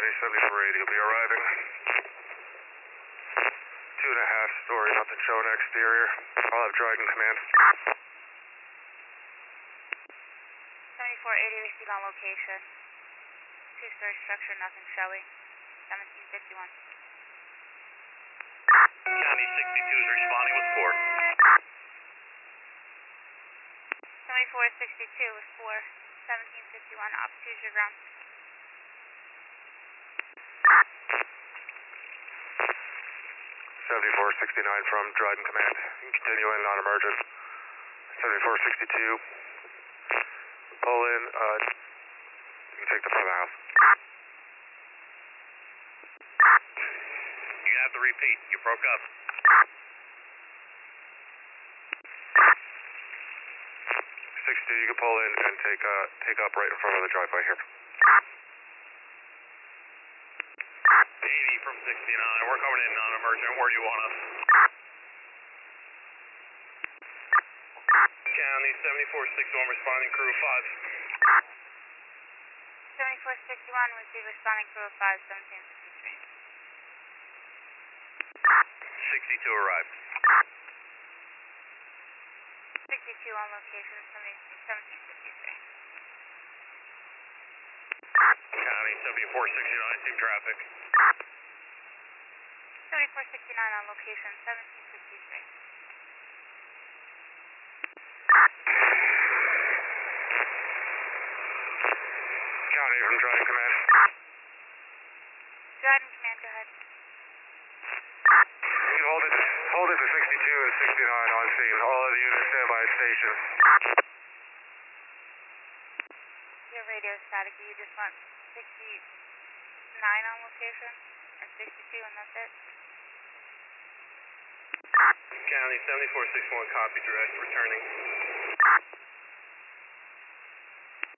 County 7480 will be arriving. 2.5-story, nothing showing exterior. I'll have Dryden command. 7480 received on location. 2-story structure, nothing showing. 1751. County 62 is responding with 4. 7462 with 4. 1751, up to your ground. 7469 from Dryden command. Continue in, non-emergent. 7462. Pull in, you can take the front of the house. You have to repeat, you broke up. 62, you can pull in and take up right in front of the driveway here. 80 from 69, we're coming in non-emergent, where do you want us? County 7461 responding, crew of 5. 7461 received responding crew of 5, 1753. 62 arrived. 62 on location, 1753. County 7469, same traffic. 7469 on location, 1753. County from Dryden command. Dryden command, go ahead. You can hold it to 62 and 69 on scene. All of the units stand by at station. Your radio is static. You just want 69 on location and 62, and that's it? County 7461, copy, direct, returning.